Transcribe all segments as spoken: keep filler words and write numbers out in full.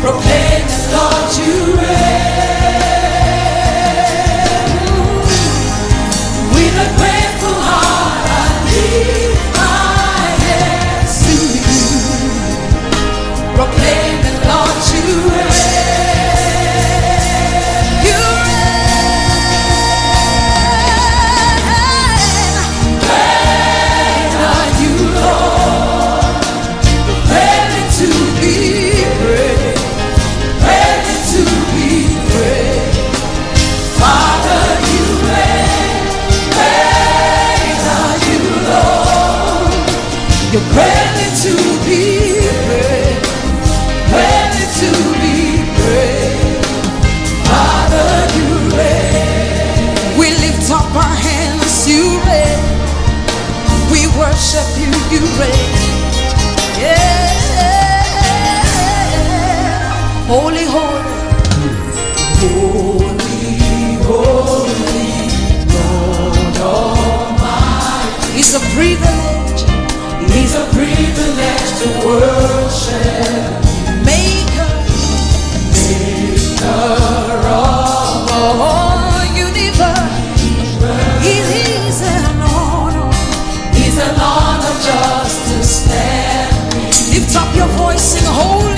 proclaim the Lord you reign. With a grateful heart I lift my hands to you, proclaim the Lord you reign. You reign. Great are you, Lord, ready to be praised, ready to be praised. Father, you reign. Great are you, Lord, you're ready to be praised, ready to be praised. Father, you reign. We lift up our hands, you reign. We worship you, you reign. Yeah. Holy, holy, holy, holy, Lord Almighty. It's a privilege, it's a privilege to worship Maker, Maker of all universe. It is an honor, it's an honor just to stand. Lift up your voice, sing holy,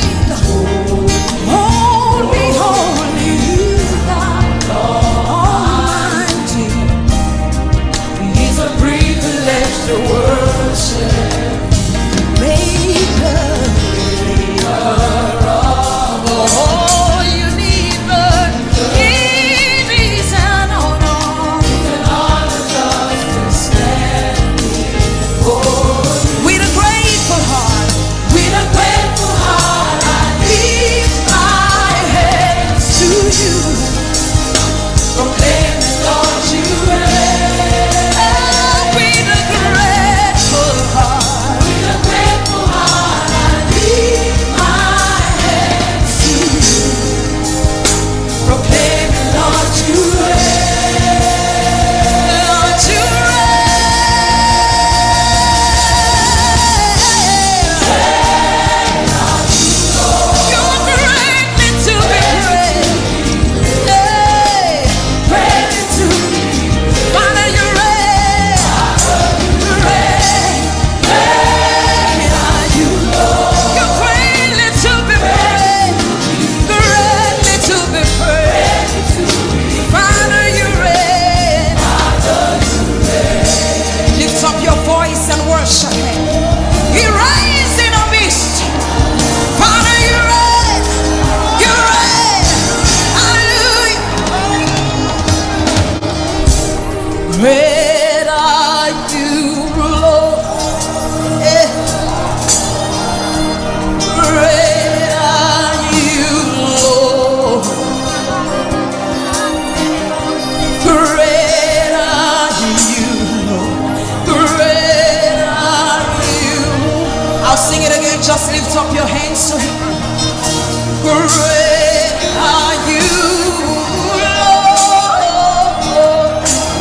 holy, holy, God Almighty. It's a privilege to worship Maker, Maker of all universe. It is an honor, it's an honor just to stand before you. With a grateful heart, with a grateful heart, I lift my hands to you, proclaim the Lord you reign. With a grateful heart, with a grateful heart, I lift my hands to you, proclaim the Lord you reign. Lord you reign. You're greatly to be praised. Hey, ready to be. Father, you reign. You reign. Great are you, Lord. You're greatly to be praised. Greatly to be praised. Father, you reign. Lift up your voice and worship Him. He reigns in our midst. Father, you reign. You reign. Hallelujah. Great are you, Lord. Eh. Great are you, Lord. Great are you, Lord. Great are you. I'll sing it again. Just lift up your hands to Him. Great are you, Lord.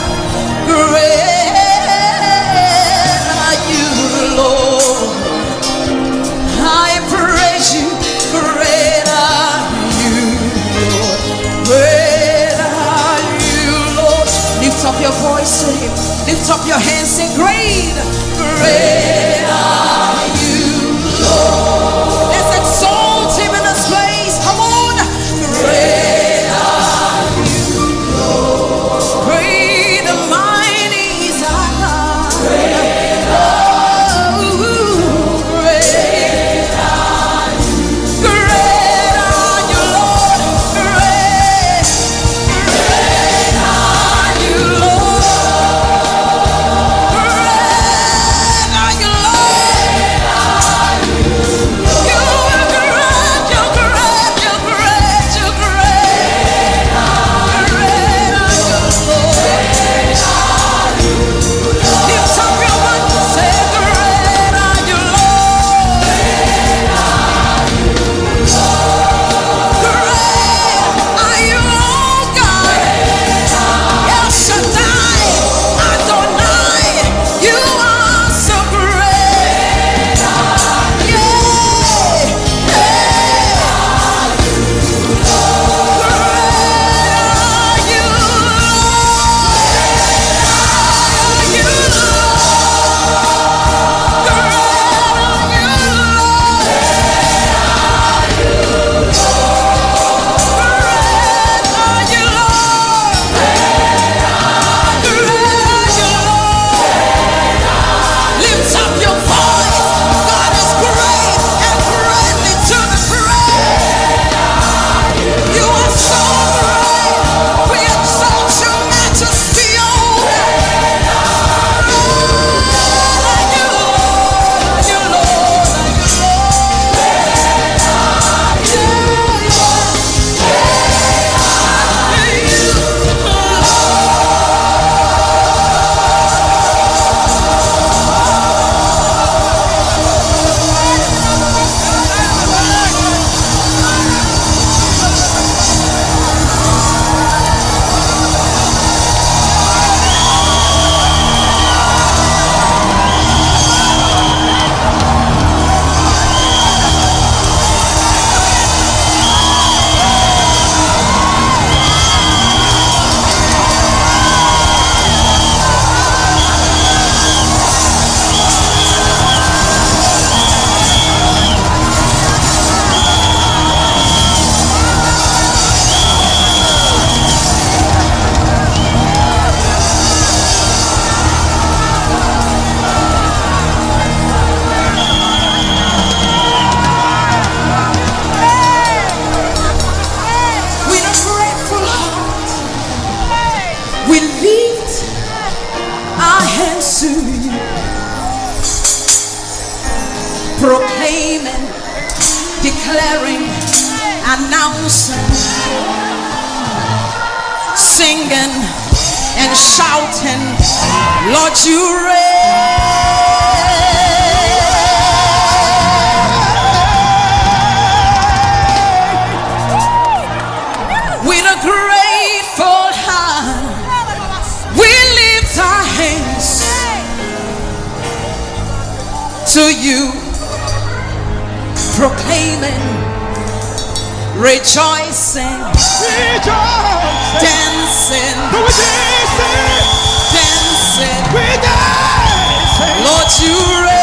Great are you, Lord. I praise you. Great are you, Lord. Great are you, Lord. Lift up your voice to Him. Lift up your hands. Say, great, great are you, Lord. Let's exalt Him in this place. Come on. Great are you, Lord. Great and mighty is our God. Great are you, great are you. Great are you, Lord. Great, great are you, Lord. Great are you, Lord. declaring, announcing, singing and shouting, Lord, you reign. With a grateful heart, we lift our hands to you, proclaiming, rejoicing, rejoicing, dancing, dancing, dancing. Lord, you reign.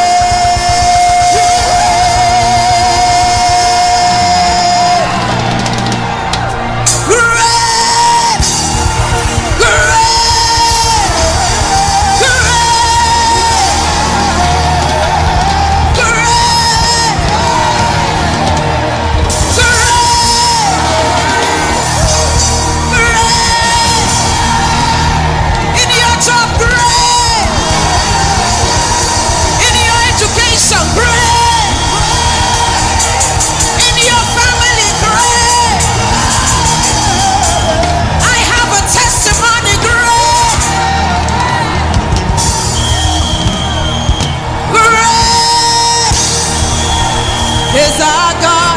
Is our God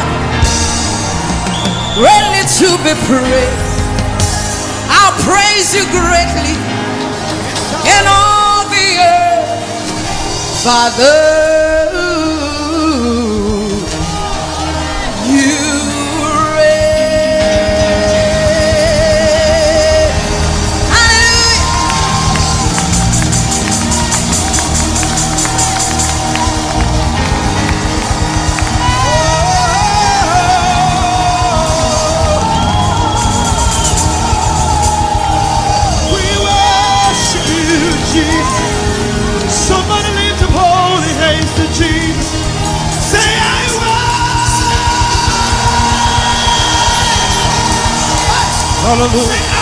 ready to be praised? I'll praise you greatly in all the earth, Father. You reign. Somebody lift up holy hands to Jesus. Say, I will. Hallelujah.